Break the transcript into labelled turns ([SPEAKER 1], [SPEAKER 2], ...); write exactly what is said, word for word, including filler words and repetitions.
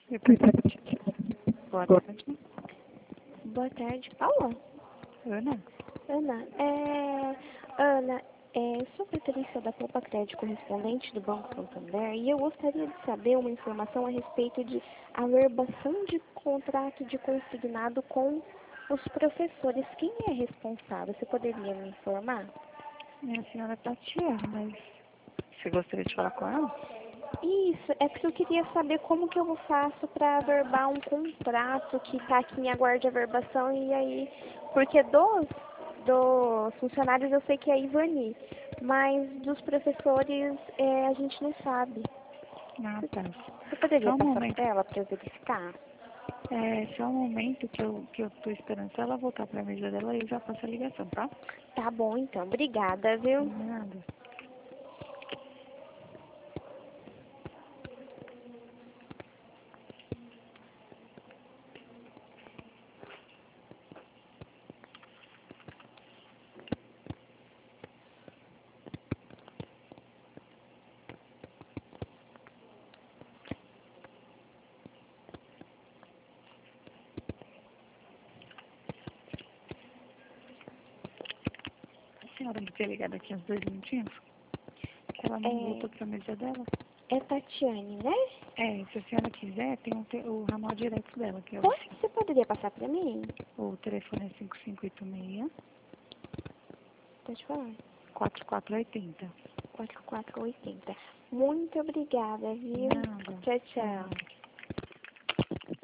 [SPEAKER 1] Boa tarde.
[SPEAKER 2] Boa tarde, Paula?
[SPEAKER 1] Ana?
[SPEAKER 2] Ana, é... Ana, é... sou Patrícia da Poupa Crédito, correspondente do Banco Santander, e eu gostaria de saber uma informação a respeito de averbação de contrato de consignado com os professores. Quem é responsável? Você poderia me informar?
[SPEAKER 1] Minha senhora Tatiana, mas você gostaria de falar com ela?
[SPEAKER 2] Isso, é porque eu queria saber como que eu faço para averbar um contrato que está aqui em aguardo de averbação, e aí, porque dos, dos funcionários eu sei que é Ivani, mas dos professores é, a gente não sabe.
[SPEAKER 1] Ah, tá.
[SPEAKER 2] Você poderia
[SPEAKER 1] Só um
[SPEAKER 2] passar
[SPEAKER 1] momento.
[SPEAKER 2] para ela para eu verificar?
[SPEAKER 1] É, só um momento que eu, que eu tô esperando. Se ela voltar pra mesa dela, eu já faço a ligação, tá?
[SPEAKER 2] Tá bom então, obrigada, viu?
[SPEAKER 1] Nada. A senhora me ter ligado aqui uns dois minutinhos? Que ela não voltou pra mesa dela?
[SPEAKER 2] É, é Tatiane, né?
[SPEAKER 1] É, se a senhora quiser, tem um te- o ramal direto dela, que é o,
[SPEAKER 2] Pode, você poderia passar para mim?
[SPEAKER 1] o telefone é cinco cinco oito seis,
[SPEAKER 2] Pode falar.
[SPEAKER 1] quatro quatro oito zero.
[SPEAKER 2] quatro quatro oito zero. Muito obrigada, viu?
[SPEAKER 1] Nada.
[SPEAKER 2] Tchau, tchau.